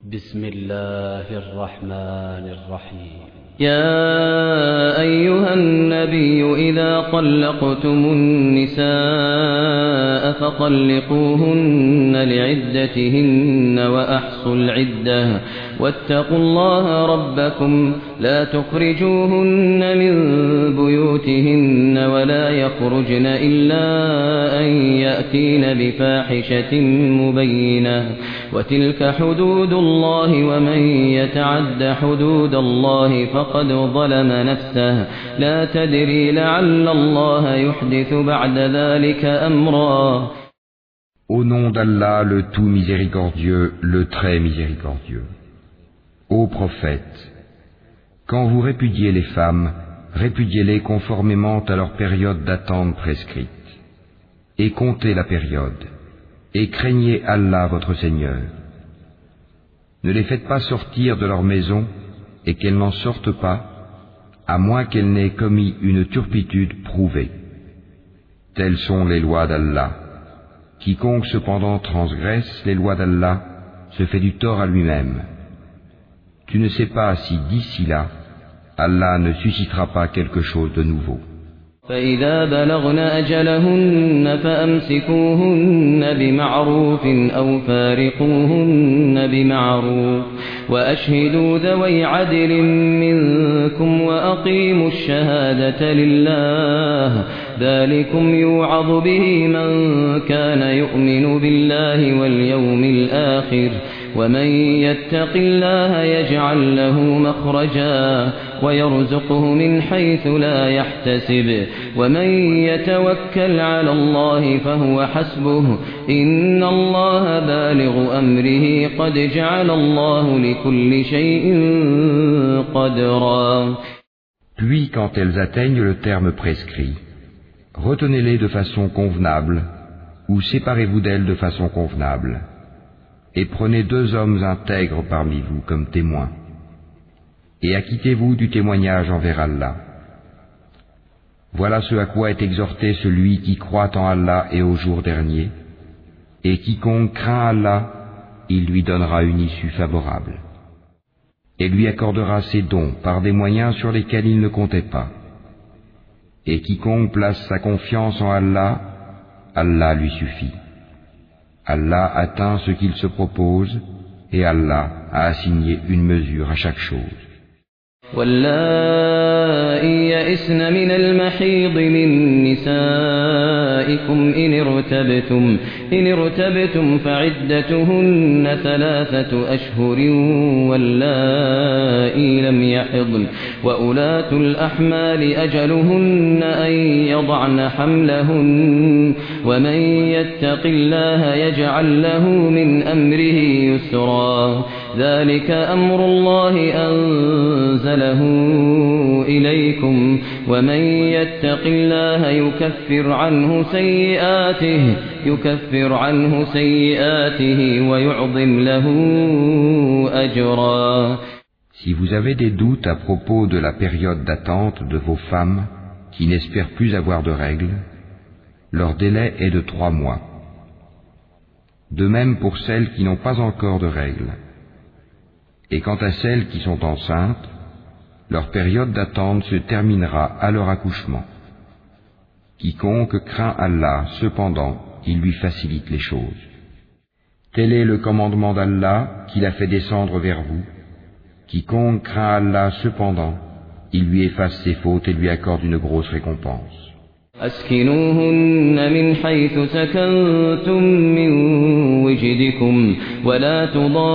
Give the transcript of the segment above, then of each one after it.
بسم الله الرحمن الرحيم يا أيها النبي إذا طلقتم النساء فطلقوهن لعدتهن وأحصوا العدة واتقوا الله ربكم لا تخرجوهن من بيوتهن ولا يخرجن إلا أن يأتين بفاحشة مبينة وتلك حدود الله ومن يتعد حدود الله فقد ظلم نفسه لا تدري لعل الله يحدث بعد ذلك أمرا. Au nom d'Allah, le tout miséricordieux, le très miséricordieux. Ô prophète, quand vous répudiez les femmes, répudiez-les conformément à leur période d'attente prescrite. Et comptez la période, et craignez Allah votre Seigneur. Ne les faites pas sortir de leur maison, et qu'elles n'en sortent pas, à moins qu'elles n'aient commis une turpitude prouvée. Telles sont les lois d'Allah. Quiconque cependant transgresse les lois d'Allah se fait du tort à lui-même. Tu ne sais pas si d'ici là, Allah ne suscitera pas quelque chose de nouveau. فإذا بلغن أجلهن فأمسكوهن بمعروف أو فارقوهن بمعروف وأشهدوا ذوي عدل منكم وأقيموا الشهادة لله ذلكم يوعظ به من كان يؤمن بالله واليوم الآخر ومن يتق الله يجعل له مخرجا ويرزقه من حيث لا يحتسب ومن يتوكل على الله فهو حسبه إن الله بالغ أمره قد جعل الله لكل شيء قدرا. Puis quand elles atteignent le terme prescrit, retenez-les de façon convenable ou séparez-vous d'elles de façon convenable. Et prenez 2 hommes intègres parmi vous comme témoins, et acquittez-vous du témoignage envers Allah. Voilà ce à quoi est exhorté celui qui croit en Allah et au jour dernier, et quiconque craint Allah, il lui donnera une issue favorable, et lui accordera ses dons par des moyens sur lesquels il ne comptait pas. Et quiconque place sa confiance en Allah, Allah lui suffit. Allah atteint ce qu'il se propose et Allah a assigné une mesure à chaque chose. واللائي يئسن من المحيض من نسائكم إن ارتبتم فعدتهن 3 أشهر واللائي لم يحضن وأولاة الأحمال أجلهن أن يضعن حملهن ومن يتق الله يجعل له من أمره يسرا ذلك أمر الله أنزله إليكم ومن يتق الله يكفر عنه سيئاته ويعظم له أجرا. Si vous avez des doutes à propos de la période d'attente de vos femmes qui n'espèrent plus avoir de règles, leur délai est de 3 mois. De même pour celles qui n'ont pas encore de règles. Et quant à celles qui sont enceintes, leur période d'attente se terminera à leur accouchement. Quiconque craint Allah, cependant, il lui facilite les choses. Tel est le commandement d'Allah qu'il a fait descendre vers vous. Quiconque craint Allah, cependant, il lui efface ses fautes et lui accorde une grosse récompense. أسكنوهن من حيث سكنتم من وجدكم ولا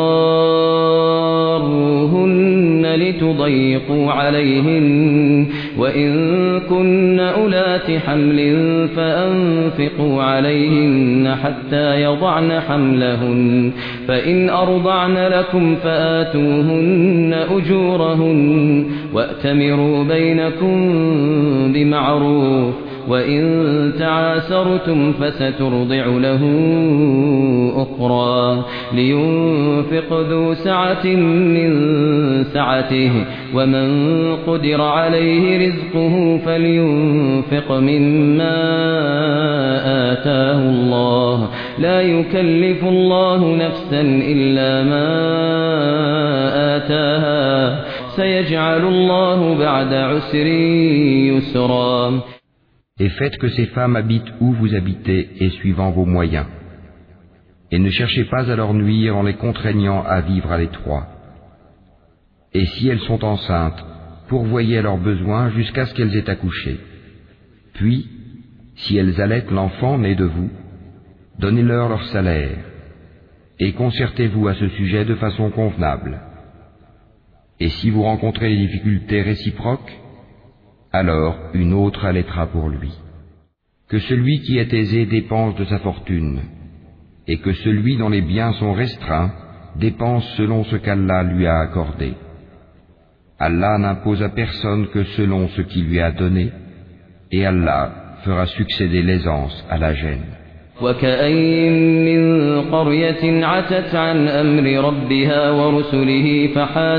تضاروهن لتضيقوا عليهن وإن كن أولات حمل فأنفقوا عليهن حتى يضعن حملهن فإن أرضعن لكم فآتوهن أجورهن وأتمروا بينكم بمعروف وإن تعاسرتم فسترضع له أخرى لينفق ذو سعة من سعته ومن قدر عليه رزقه فلينفق مما آتاه الله لا يكلف الله نفسا إلا ما آتاها سيجعل الله بعد عسر يسرا. Et faites que ces femmes habitent où vous habitez et suivant vos moyens. Et ne cherchez pas à leur nuire en les contraignant à vivre à l'étroit. Et si elles sont enceintes, pourvoyez à leurs besoins jusqu'à ce qu'elles aient accouché. Puis, si elles allaitent l'enfant né de vous, donnez-leur leur salaire, et concertez-vous à ce sujet de façon convenable. Et si vous rencontrez des difficultés réciproques, alors une autre allaitera pour lui. Que celui qui est aisé dépense de sa fortune, et que celui dont les biens sont restreints dépense selon ce qu'Allah lui a accordé. Allah n'impose à personne que selon ce qu'il lui a donné, et Allah fera succéder l'aisance à la gêne. وكأين من قرية عتت عن أمر ربها ورسله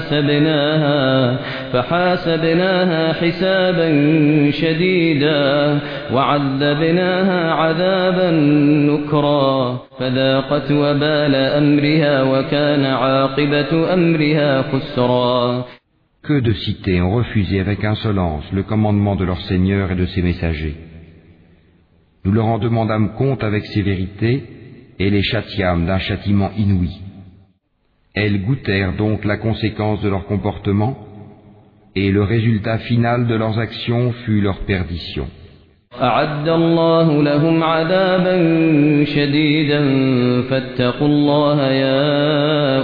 فحاسبناها حسابا شديدا وعذبناها عذابا نكرا فذاقت وبال أمرها وكان عاقبة أمرها خسرا. Que de cités ont refusé avec insolence le commandement de leur Seigneur et de ses messagers. Nous leur en demandâmes compte avec sévérité et les châtiâmes d'un châtiment inouï. Elles goûtèrent donc la conséquence de leur comportement et le résultat final de leurs actions fut leur perdition. أعد الله لهم عذابا شديدا فاتقوا الله يا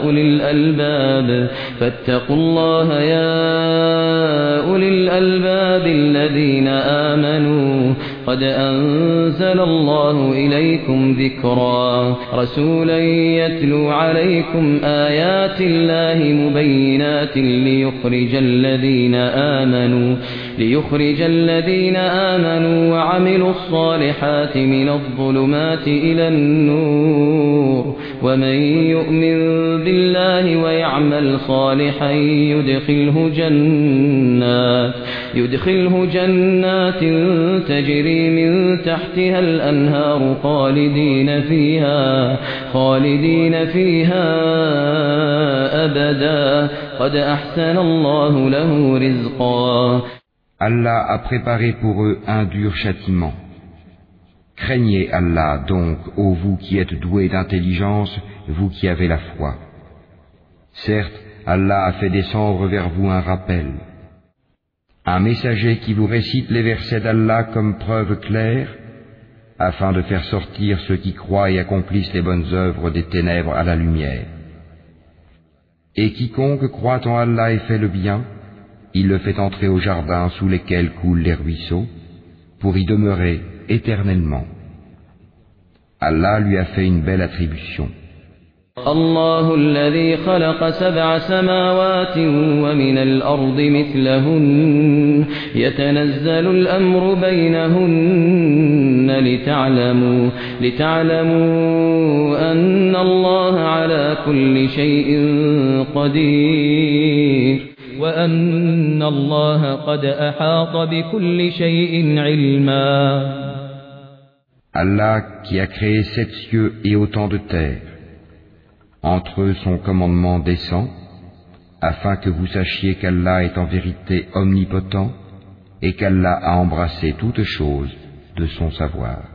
أولي الألباب الذين آمنوا قد أنزل الله إليكم ذكرا رسولا يتلو عليكم آيات الله مبينات ليخرج الذين آمنوا وعملوا الصالحات من الظلمات إلى النور ومن يؤمن بالله ويعمل صالحا يدخله جنات تجري من تحتها الأنهار خالدين فيها أبدا قد أحسن الله له رزقا. Allah a préparé pour eux un dur châtiment. Craignez Allah donc, ô vous qui êtes doués d'intelligence, vous qui avez la foi. Certes, Allah a fait descendre vers vous un rappel, un messager qui vous récite les versets d'Allah comme preuve claire, afin de faire sortir ceux qui croient et accomplissent les bonnes œuvres des ténèbres à la lumière. Et quiconque croit en Allah et fait le bien, il le fait entrer au jardin sous lesquels coulent les ruisseaux, pour y demeurer éternellement. Allah lui a fait une belle attribution. الله الذي خلق 7 سماوات ومن الأرض مثلهن يتنزل الأمر بينهن لتعلموا أن الله على كل شيء قدير وأن الله قد أحاط بكل شيء علما. Allah qui a créé 7 cieux et autant de terres. Entre eux son commandement descend, afin que vous sachiez qu'Allah est en vérité omnipotent et qu'Allah a embrassé toutes choses de son savoir.